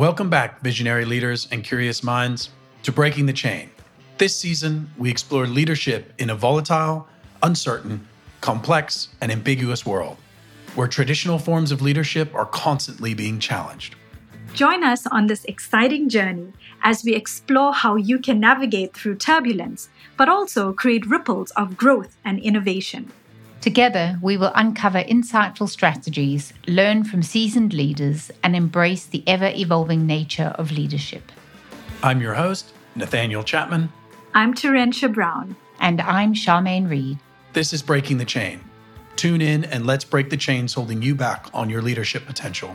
Welcome back, visionary leaders and curious minds, to Breaking the Chain. This season, we explore leadership in a volatile, uncertain, complex, and ambiguous world, where traditional forms of leadership are constantly being challenged. Join us on this exciting journey as we explore how you can navigate through turbulence, but also create ripples of growth and innovation. Together, we will uncover insightful strategies, learn from seasoned leaders, and embrace the ever-evolving nature of leadership. I'm your host, Nathaniel Chapman. I'm Terentia Brown. And I'm Charmaine Reed. This is Breaking the Chain. Tune in and let's break the chains holding you back on your leadership potential.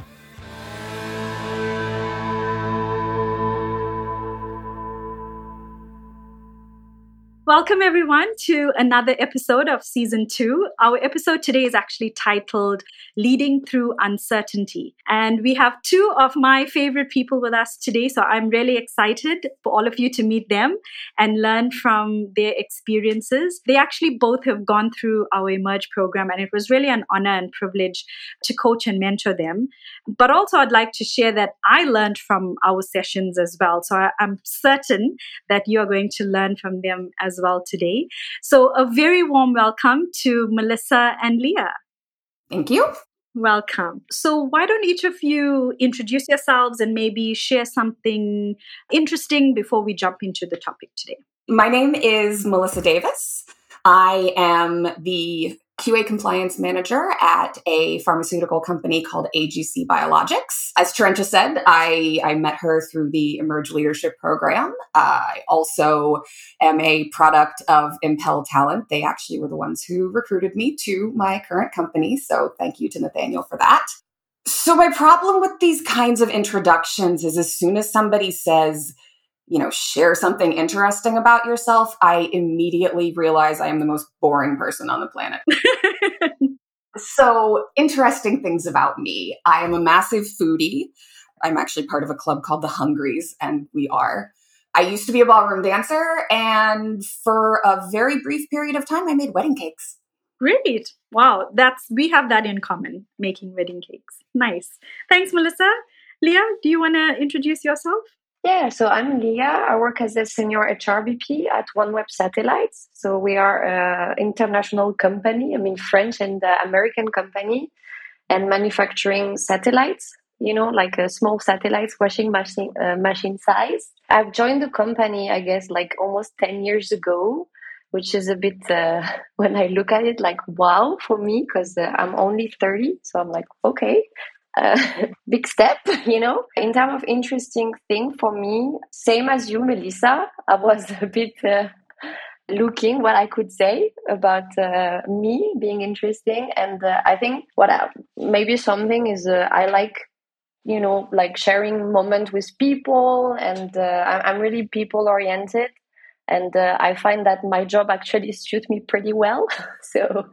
Welcome, everyone, to another episode of Season 2. Our episode today is actually titled Leading Through Uncertainty. And we have two of my favorite people with us today. So I'm really excited for all of you to meet them and learn from their experiences. They actually both have gone through our Emerge program, and it was really an honor and privilege to coach and mentor them. But also, I'd like to share that I learned from our sessions as well. So I'm certain that you're going to learn from them as well today. So a very warm welcome to Melissa and Leah. Thank you. Welcome. So why don't each of you introduce yourselves and maybe share something interesting before we jump into the topic today? My name is Melissa Davis. I am the QA compliance manager at a pharmaceutical company called AGC Biologics. As Terentia said, I met her through the Emerge Leadership Program. I also am a product of Impel Talent. They actually were the ones who recruited me to my current company. So thank you to Nathaniel for that. So my problem with these kinds of introductions is as soon as somebody says, share something interesting about yourself, I immediately realize I am the most boring person on the planet. So, interesting things about me. I am a massive foodie. I'm actually part of a club called the Hungries, and we are. I used to be a ballroom dancer, and for a very brief period of time, I made wedding cakes. Great. Wow. We have that in common, making wedding cakes. Nice. Thanks, Melissa. Leah, do you want to introduce yourself? Yeah, so I'm Leah. I work as a senior HRBP at OneWeb Satellites. So we are an international company, French and American company, and manufacturing satellites, like small satellites, washing machine size. I've joined the company, I guess, like almost 10 years ago, which is a bit, when I look at it, like, wow for me, because I'm only 30. So I'm like, okay. Big step, In terms of interesting thing for me, same as you, Melissa, I was a bit looking what I could say about me being interesting. And I think maybe something is I like, like sharing moment with people, and I'm really people oriented. And I find that my job actually suits me pretty well. So,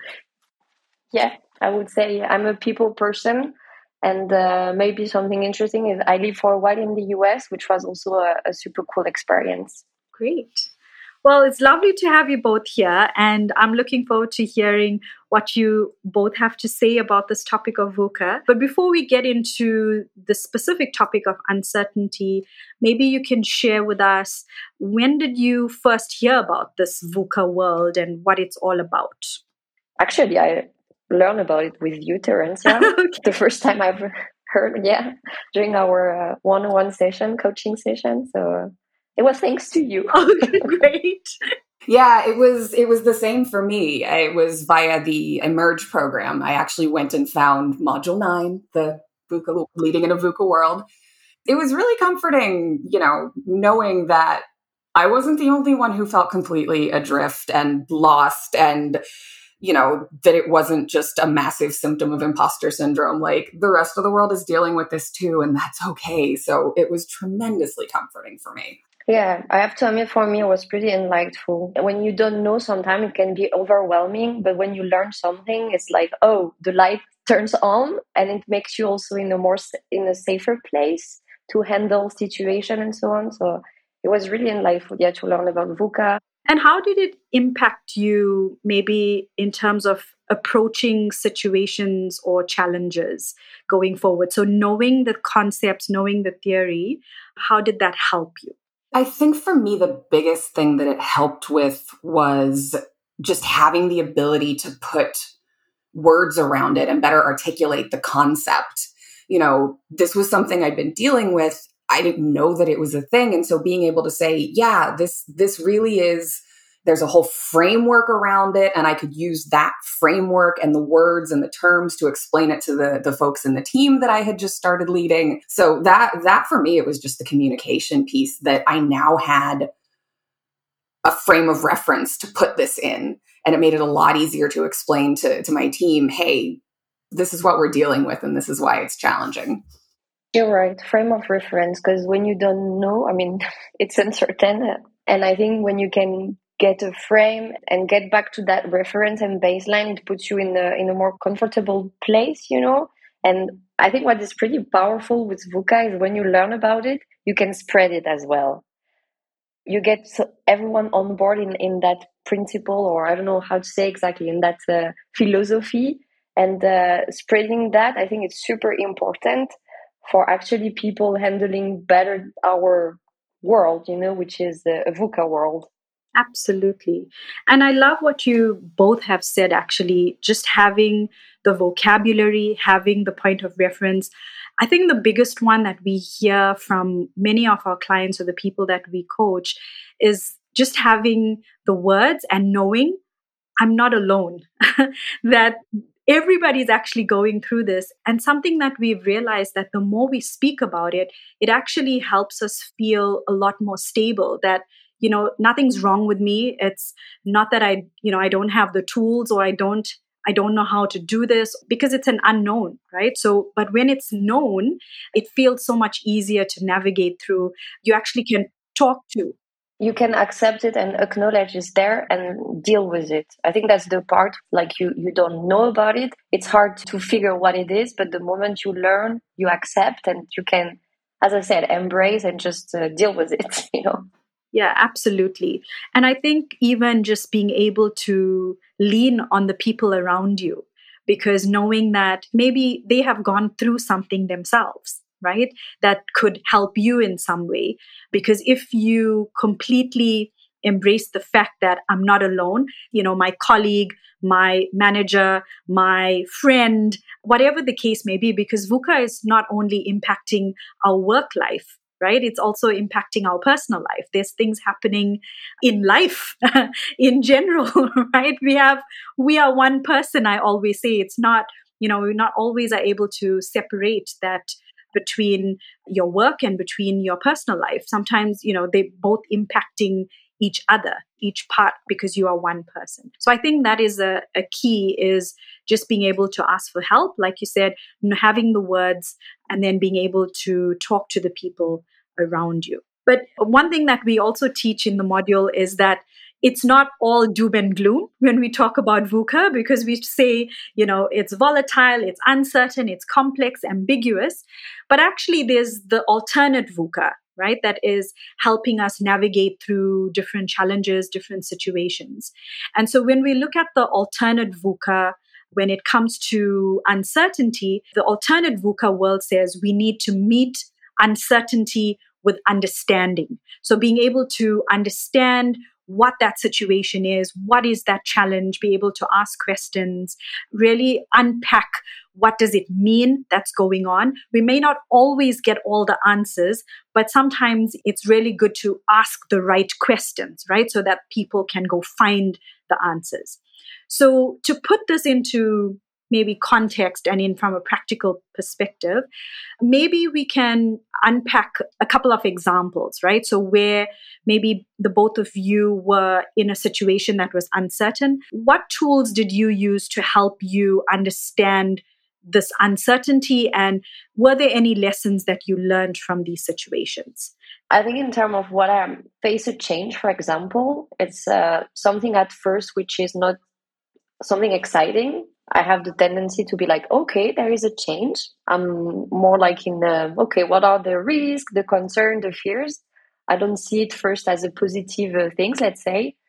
yeah, I would say I'm a people person. And maybe something interesting is I lived for a while in the US, which was also a super cool experience. Great. Well, it's lovely to have you both here. And I'm looking forward to hearing what you both have to say about this topic of VUCA. But before we get into the specific topic of uncertainty, maybe you can share with us, when did you first hear about this VUCA world and what it's all about? Actually, I learn about it with you, Terentia. Okay. The first time I've heard, during our one-on-one session, coaching session. So it was thanks to you. Okay, great. Yeah, it was the same for me. It was via the Emerge program. I actually went and found Module 9, the VUCA, Leading in a VUCA World. It was really comforting, knowing that I wasn't the only one who felt completely adrift and lost, and that it wasn't just a massive symptom of imposter syndrome. Like, the rest of the world is dealing with this too, and that's okay. So it was tremendously comforting for me. Yeah, I have to admit, for me, it was pretty enlightful. When you don't know, sometimes it can be overwhelming, but when you learn something, it's like, oh, the light turns on, and it makes you also in a safer place to handle situation and so on. So it was really enlightful, to learn about VUCA. And how did it impact you, maybe in terms of approaching situations or challenges going forward? So knowing the concepts, knowing the theory, how did that help you? I think for me, the biggest thing that it helped with was just having the ability to put words around it and better articulate the concept. This was something I'd been dealing with. I didn't know that it was a thing. And so being able to say, yeah, this really is, there's a whole framework around it. And I could use that framework and the words and the terms to explain it to the folks in the team that I had just started leading. So that for me, it was just the communication piece that I now had a frame of reference to put this in. And it made it a lot easier to explain to my team, hey, this is what we're dealing with and this is why it's challenging. You're right, frame of reference, because when you don't know, it's uncertain. And I think when you can get a frame and get back to that reference and baseline, it puts you in a more comfortable place, And I think what is pretty powerful with VUCA is when you learn about it, you can spread it as well. You get everyone on board in that principle, or I don't know how to say exactly, in that philosophy. And spreading that, I think it's super important for actually people handling better our world, which is a VUCA world. Absolutely. And I love what you both have said, actually, just having the vocabulary, having the point of reference. I think the biggest one that we hear from many of our clients or the people that we coach is just having the words and knowing I'm not alone, that everybody's actually going through this. And something that we've realized that the more we speak about it, it actually helps us feel a lot more stable, that nothing's wrong with me. It's not that I don't have the tools, or I don't know how to do this, because it's an unknown, right? So, but when it's known, it feels so much easier to navigate through. You actually can talk to. You can accept it and acknowledge it's there and deal with it. I think that's the part, like you don't know about it. It's hard to figure what it is, but the moment you learn, you accept, and you can, as I said, embrace and just deal with it, Yeah, absolutely. And I think even just being able to lean on the people around you, because knowing that maybe they have gone through something themselves, right? That could help you in some way. Because if you completely embrace the fact that I'm not alone, my colleague, my manager, my friend, whatever the case may be, because VUCA is not only impacting our work life, right? It's also impacting our personal life. There's things happening in life in general, right? We are one person. I always say it's not, we not always are able to separate that between your work and between your personal life. Sometimes, they both impacting each other, each part, because you are one person. So I think that is a key, is just being able to ask for help, like you said, having the words, and then being able to talk to the people around you. But one thing that we also teach in the module is that it's not all doom and gloom when we talk about VUCA, because we say, it's volatile, it's uncertain, it's complex, ambiguous. But actually, there's the alternate VUCA, right? That is helping us navigate through different challenges, different situations. And so when we look at the alternate VUCA, when it comes to uncertainty, the alternate VUCA world says we need to meet uncertainty with understanding. So being able to understand what that situation is, what is that challenge, be able to ask questions, really unpack what does it mean that's going on. We may not always get all the answers, but sometimes it's really good to ask the right questions, right? So that people can go find the answers. So to put this into maybe context and from a practical perspective, maybe we can unpack a couple of examples, right? So where maybe the both of you were in a situation that was uncertain. What tools did you use to help you understand this uncertainty? And were there any lessons that you learned from these situations? I think in terms of what I face a change, for example, it's something at first which is not something exciting. I have the tendency to be like, okay, there is a change. I'm more like in the, okay, what are the risks, the concern, the fears? I don't see it first as a positive things, let's say.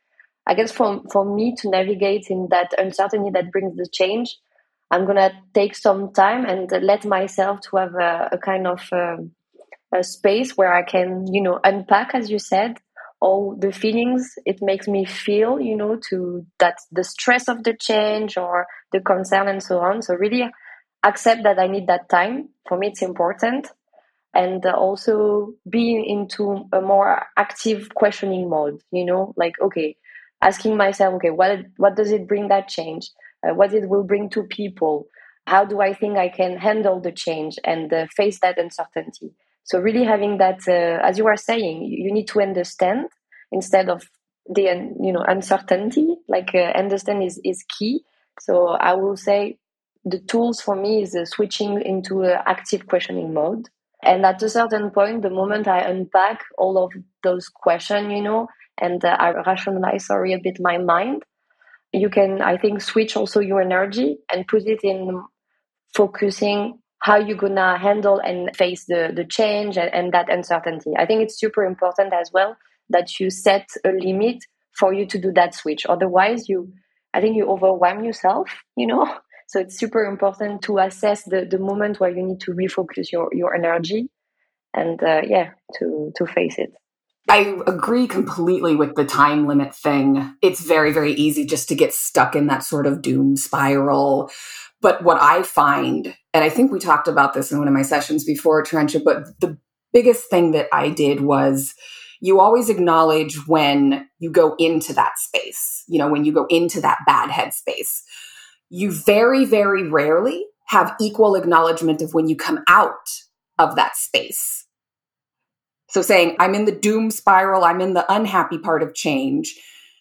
I guess for me to navigate in that uncertainty that brings the change, I'm going to take some time and let myself to have a kind of a space where I can, unpack, as you said, all the feelings it makes me feel, to that the stress of the change or the concern and so on. So really accept that I need that time. For me, it's important. And also being into a more active questioning mode, like, okay, asking myself, okay, what does it bring that change? What it will bring to people? How do I think I can handle the change and face that uncertainty? So really having that, as you were saying, you need to understand instead of the uncertainty. Like understand is key. So I will say the tools for me is switching into active questioning mode. And at a certain point, the moment I unpack all of those questions, and I rationalize, a bit my mind, you can, I think, switch also your energy and put it in focusing how you're gonna handle and face the change and that uncertainty. I think it's super important as well that you set a limit for you to do that switch. Otherwise, I think you overwhelm yourself, So it's super important to assess the moment where you need to refocus your energy and to face it. I agree completely with the time limit thing. It's very, very easy just to get stuck in that sort of doom spiral. But what I find, and I think we talked about this in one of my sessions before, Terentia, but the biggest thing that I did was you always acknowledge when you go into that space, when you go into that bad headspace. You very, very rarely have equal acknowledgement of when you come out of that space. So saying, I'm in the doom spiral, I'm in the unhappy part of change,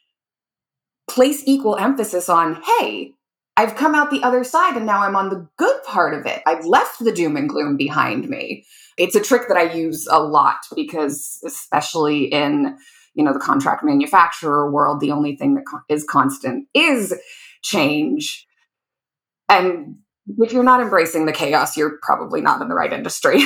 place equal emphasis on, hey, I've come out the other side and now I'm on the good part of it. I've left the doom and gloom behind me. It's a trick that I use a lot because especially in, the contract manufacturer world, the only thing that is constant is change. And if you're not embracing the chaos, you're probably not in the right industry.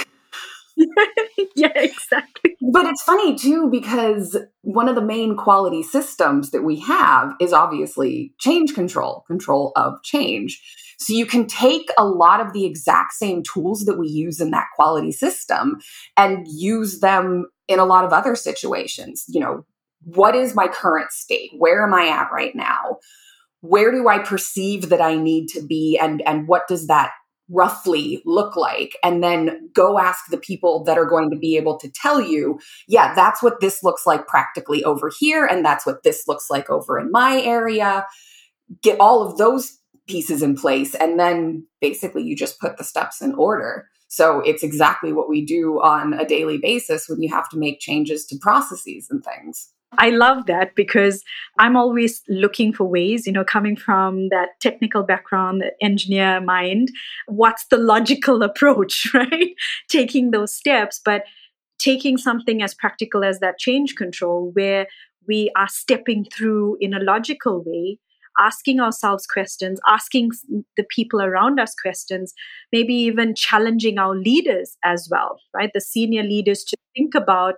Yeah, exactly. But it's funny too, because one of the main quality systems that we have is obviously change control of change. So you can take a lot of the exact same tools that we use in that quality system and use them in a lot of other situations. What is my current state? Where am I at right now? Where do I perceive that I need to be? And what does that roughly look like? And then go ask the people that are going to be able to tell you, yeah, that's what this looks like practically over here. And that's what this looks like over in my area. Get all of those pieces in place. And then basically you just put the steps in order. So it's exactly what we do on a daily basis when you have to make changes to processes and things. I love that because I'm always looking for ways, coming from that technical background, the engineer mind, what's the logical approach, right? Taking those steps, but taking something as practical as that change control, where we are stepping through in a logical way, asking ourselves questions, asking the people around us questions, maybe even challenging our leaders as well, right? The senior leaders to think about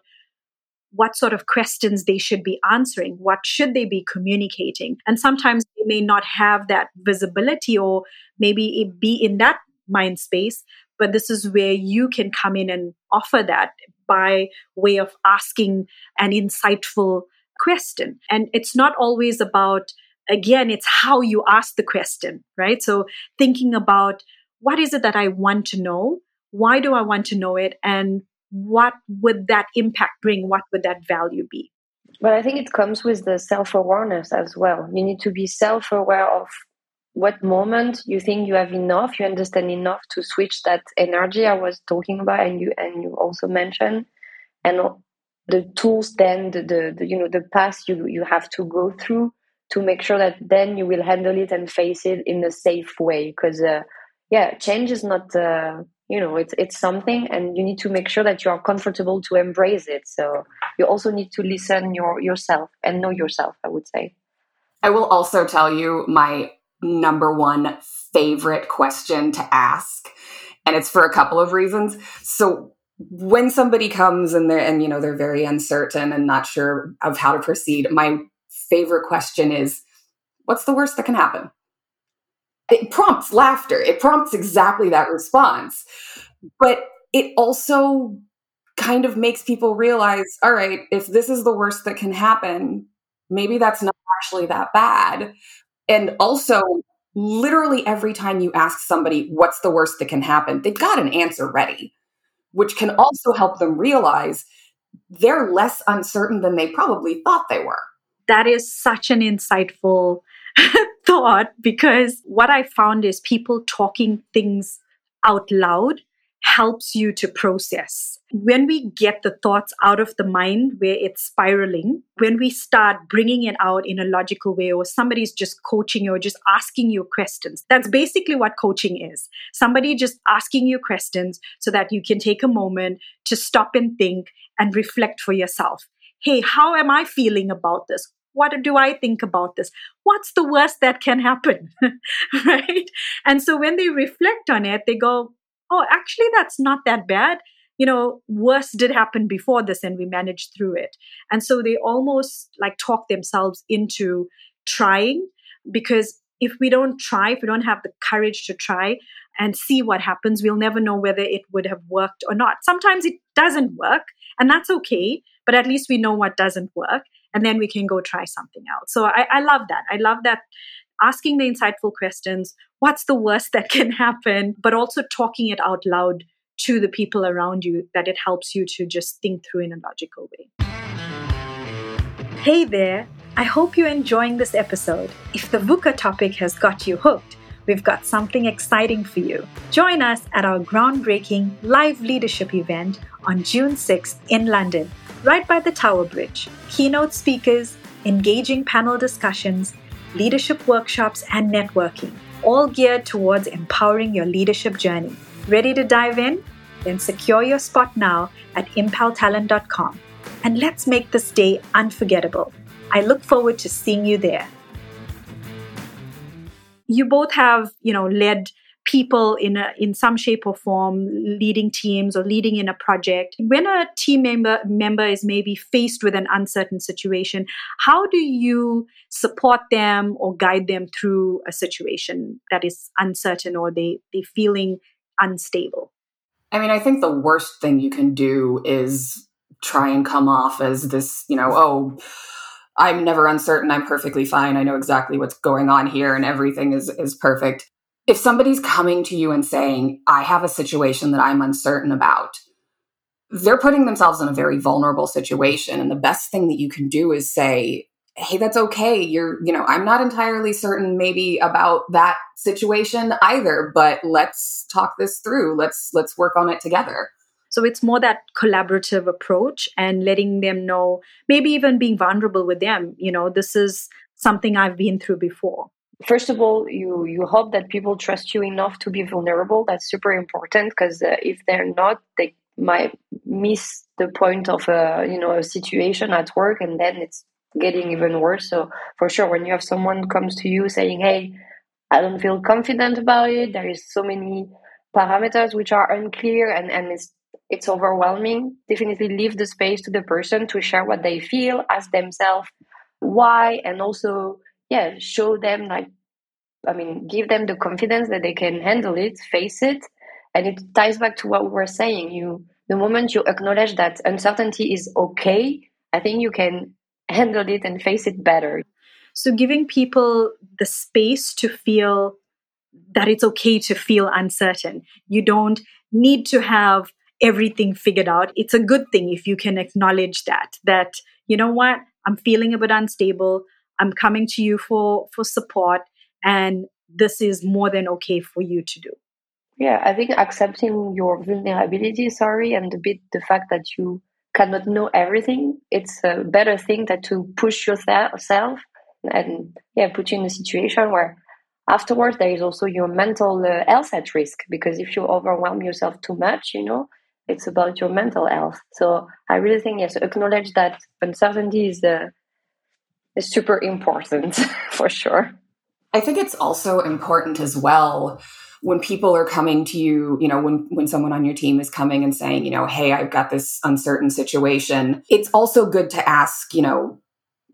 what sort of questions they should be answering, what should they be communicating. And sometimes they may not have that visibility or maybe it be in that mind space, but this is where you can come in and offer that by way of asking an insightful question. And it's not always about, again, it's how you ask the question, right? So thinking about what is it that I want to know? Why do I want to know it? And what would that impact bring? What would that value be? But I think it comes with the self-awareness as well. You need to be self-aware of what moment you think you have enough, you understand enough to switch that energy I was talking about, and you also mentioned, and the tools, then the path you have to go through to make sure that then you will handle it and face it in a safe way. Because change is not it's something, and you need to make sure that you are comfortable to embrace it. So you also need to listen yourself and know yourself, I would say. I will also tell you my number one favorite question to ask, and it's for a couple of reasons. So when somebody comes and they're very uncertain and not sure of how to proceed, my favorite question is, what's the worst that can happen? It prompts laughter. It prompts exactly that response. But it also kind of makes people realize, all right, if this is the worst that can happen, maybe that's not actually that bad. And also, literally every time you ask somebody what's the worst that can happen, they've got an answer ready, which can also help them realize they're less uncertain than they probably thought they were. That is such an insightful thought, because what I found is people talking things out loud helps you to process. When we get the thoughts out of the mind where it's spiraling, when we start bringing it out in a logical way, or somebody's just coaching you or just asking you questions, that's basically what coaching is. Somebody just asking you questions so that you can take a moment to stop and think and reflect for yourself. Hey, how am I feeling about this? What do I think about this? What's the worst that can happen? Right? And so when they reflect on it, they go, oh, actually, that's not that bad. Worse did happen before this and we managed through it. And so they almost like talk themselves into trying, because if we don't try, if we don't have the courage to try and see what happens, we'll never know whether it would have worked or not. Sometimes it doesn't work, and that's okay, but at least we know what doesn't work, and then we can go try something else. So I love that. I love that, asking the insightful questions, what's the worst that can happen, but also talking it out loud to the people around you, that it helps you to just think through in a logical way. Hey there, I hope you're enjoying this episode. If the VUCA topic has got you hooked, we've got something exciting for you. Join us at our groundbreaking live leadership event on June 6th in London, right by the Tower Bridge. Keynote speakers, engaging panel discussions, leadership workshops, and networking, all geared towards empowering your leadership journey. Ready to dive in? Then secure your spot now at impeltalent.com. And let's make this day unforgettable. I look forward to seeing you there. You both have, led people in some shape or form, leading teams or leading in a project. When a team member is maybe faced with an uncertain situation, how do you support them or guide them through a situation that is uncertain, or they're feeling unstable? I mean, I think the worst thing you can do is try and come off as this, oh, I'm never uncertain. I'm perfectly fine. I know exactly what's going on here and everything is perfect. If somebody's coming to you and saying, I have a situation that I'm uncertain about, they're putting themselves in a very vulnerable situation. And the best thing that you can do is say, hey, that's okay. I'm not entirely certain maybe about that situation either, but let's talk this through. Let's work on it together. So it's more that collaborative approach and letting them know, maybe even being vulnerable with them. This is something I've been through before. First of all, you hope that people trust you enough to be vulnerable. That's super important, because if they're not, they might miss the point of a situation at work, and then it's getting even worse. So for sure, when you have someone comes to you saying, hey, I don't feel confident about it, there is so many parameters which are unclear, and it's overwhelming, definitely leave the space to the person to share what they feel, ask themselves why, and also show them, give them the confidence that they can handle it, face it. And it ties back to what we were saying. The moment you acknowledge that uncertainty is okay, I think you can handle it and face it better. So giving people the space to feel that it's okay to feel uncertain. You don't need to have everything figured out. It's a good thing if you can acknowledge that, you know what, I'm feeling a bit unstable. I'm coming to you for support, and this is more than okay for you to do. Yeah, I think accepting your vulnerability, and the fact that you cannot know everything, it's a better thing than to push yourself and put you in a situation where afterwards there is also your mental health at risk, because if you overwhelm yourself too much, it's about your mental health. So I really think, yes, acknowledge that uncertainty is super important for sure. I think it's also important as well when people are coming to you, when someone on your team is coming and saying, hey, I've got this uncertain situation. It's also good to ask,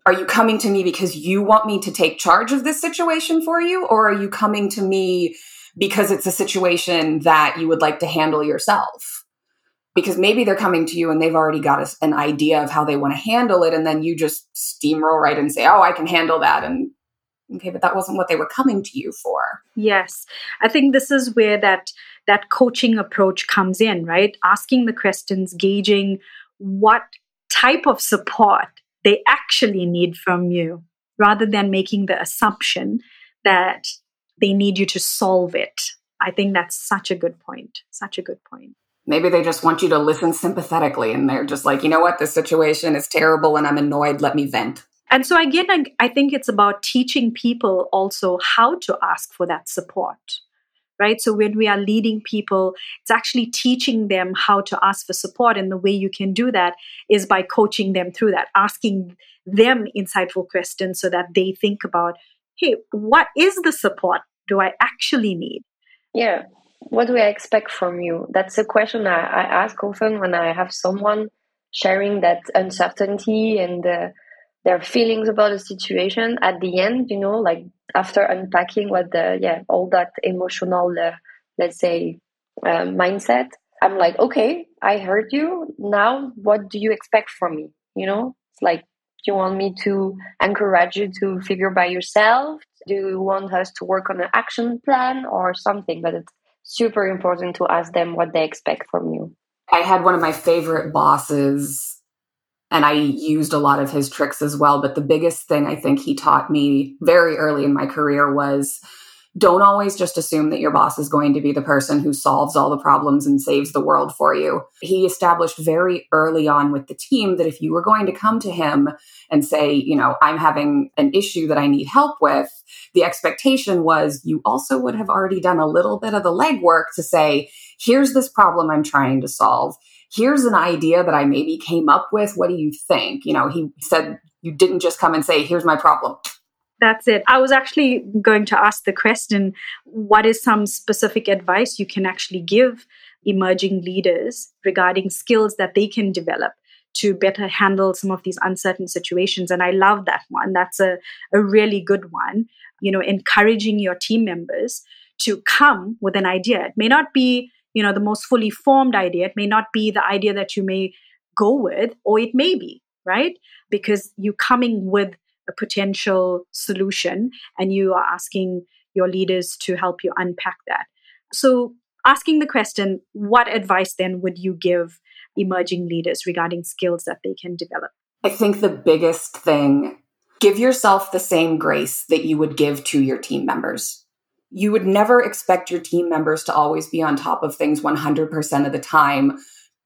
Are you coming to me because you want me to take charge of this situation for you? Or are you coming to me because it's a situation that you would like to handle yourself? Because maybe they're coming to you and they've already got an idea of how they want to handle it. And then you just steamroll right and say, oh, I can handle that. And okay, but that wasn't what they were coming to you for. Yes. I think this is where that coaching approach comes in, right? Asking the questions, gauging what type of support they actually need from you, rather than making the assumption that they need you to solve it. I think that's such a good point. Such a good point. Maybe they just want you to listen sympathetically and they're just like, you know what, this situation is terrible and I'm annoyed. Let me vent. And so again, I think it's about teaching people also how to ask for that support, right? So when we are leading people, it's actually teaching them how to ask for support. And the way you can do that is by coaching them through that, asking them insightful questions so that they think about, hey, what is the support do I actually need? Yeah. What do I expect from you? That's a question I ask often when I have someone sharing that uncertainty and their feelings about the situation. At the end, like after unpacking all that emotional, let's say, mindset, I'm like, okay, I heard you. Now, what do you expect from me? It's like, do you want me to encourage you to figure by yourself? Do you want us to work on an action plan or something? But it's super important to ask them what they expect from you. I had one of my favorite bosses, and I used a lot of his tricks as well. But the biggest thing I think he taught me very early in my career was don't always just assume that your boss is going to be the person who solves all the problems and saves the world for you. He established very early on with the team that if you were going to come to him and say, I'm having an issue that I need help with, the expectation was you also would have already done a little bit of the legwork to say, here's this problem I'm trying to solve. Here's an idea that I maybe came up with. What do you think? He said, you didn't just come and say, here's my problem. That's it. I was actually going to ask the question, what is some specific advice you can actually give emerging leaders regarding skills that they can develop to better handle some of these uncertain situations? And I love that one. That's a really good one. Encouraging your team members to come with an idea. It may not be, the most fully formed idea. It may not be the idea that you may go with, or it may be, right? Because you're coming with a potential solution and you are asking your leaders to help you unpack that. So asking the question, what advice then would you give emerging leaders regarding skills that they can develop? I think the biggest thing, give yourself the same grace that you would give to your team members. You would never expect your team members to always be on top of things 100% of the time.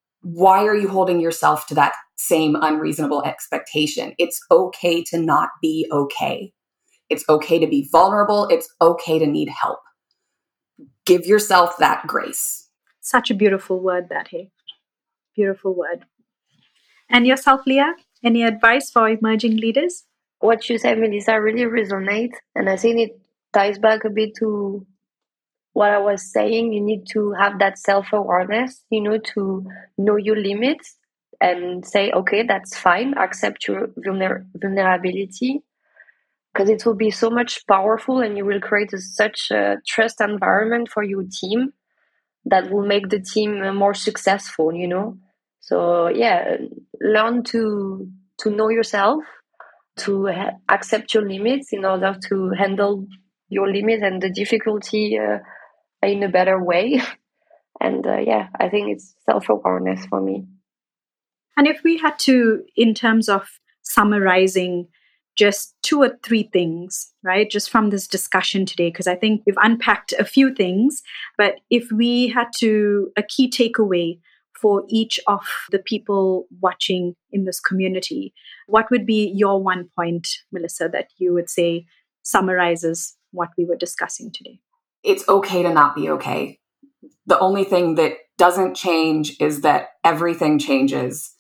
Why are you holding yourself to that same unreasonable expectation? It's okay to not be okay. It's okay to be vulnerable. It's okay to need help. Give yourself that grace. Such a beautiful word, that, hey. Beautiful word. And yourself, Leah? Any advice for emerging leaders? What you said, Melissa, really resonates. And I think it ties back a bit to what I was saying. You need to have that self-awareness, to know your limits and say, okay, that's fine. Accept your vulnerability, because it will be so much powerful and you will create such a trust environment for your team that will make the team more successful, So yeah, learn to know yourself, to accept your limits in order to handle your limits and the difficulty in a better way. And I think it's self-awareness for me. And if we had to, in terms of summarizing just 2 or 3 things, right, just from this discussion today, because I think we've unpacked a few things, but if we had to, a key takeaway for each of the people watching in this community, what would be your one point, Melissa, that you would say summarizes what we were discussing today? It's okay to not be okay. The only thing that doesn't change is that everything changes.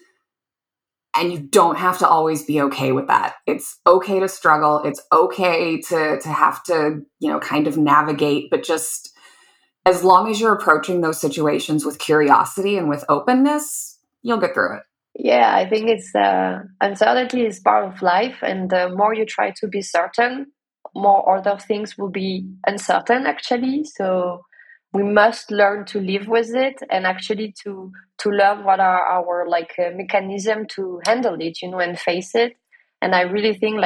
And you don't have to always be okay with that. It's okay to struggle. It's okay to have to, kind of navigate, but just as long as you're approaching those situations with curiosity and with openness, you'll get through it. Yeah, I think it's uncertainty is part of life, and the more you try to be certain, more other things will be uncertain. Actually, so we must learn to live with it, and actually to learn what are our mechanism to handle it, and face it. And I really think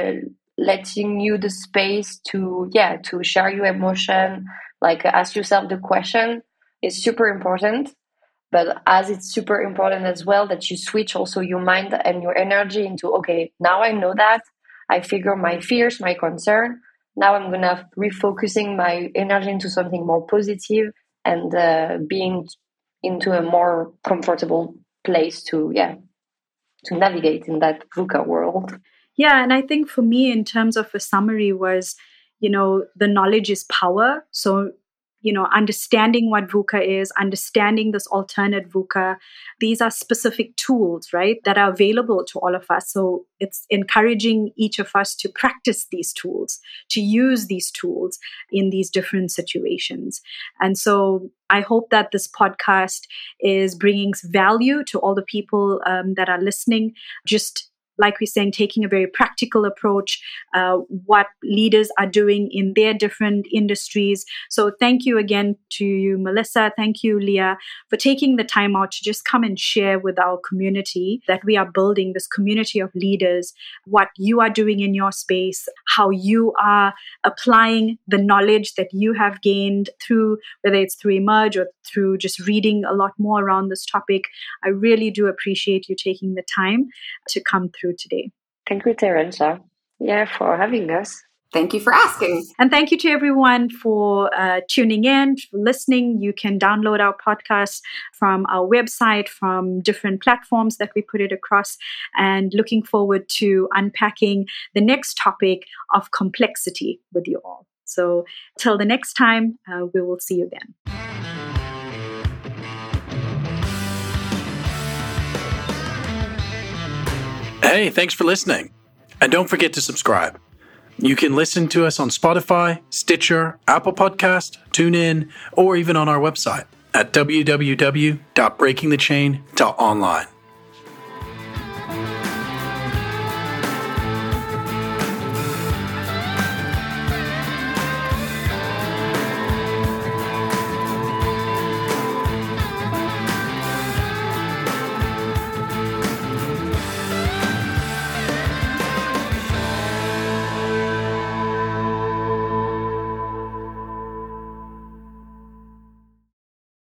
letting you the space to share your emotion, ask yourself the question is super important. But as it's super important as well that you switch also your mind and your energy into, okay, now I know that, I figure my fears, my concern. Now I'm going to refocusing my energy into something more positive and being into a more comfortable place to navigate in that VUCA world. Yeah, and I think for me, in terms of a summary was, the knowledge is power. So, understanding what VUCA is, understanding this alternate VUCA, these are specific tools, right, that are available to all of us. So it's encouraging each of us to practice these tools, to use these tools in these different situations. And so I hope that this podcast is bringing value to all the people that are listening. Just like we're saying, taking a very practical approach, what leaders are doing in their different industries. So thank you again to you, Melissa. Thank you, Leah, for taking the time out to just come and share with our community that we are building this community of leaders, what you are doing in your space, how you are applying the knowledge that you have gained through, whether it's through Emerge or through just reading a lot more around this topic. I really do appreciate you taking the time to come through today. Thank you, Terenza. Yeah, for having us. Thank you for asking. And thank you to everyone for tuning in, for listening. You can download our podcast from our website, from different platforms that we put it across, and looking forward to unpacking the next topic of complexity with you all. So till the next time, we will see you then. Hey, thanks for listening. And don't forget to subscribe. You can listen to us on Spotify, Stitcher, Apple Podcast, TuneIn, or even on our website at www.breakingthechain.online.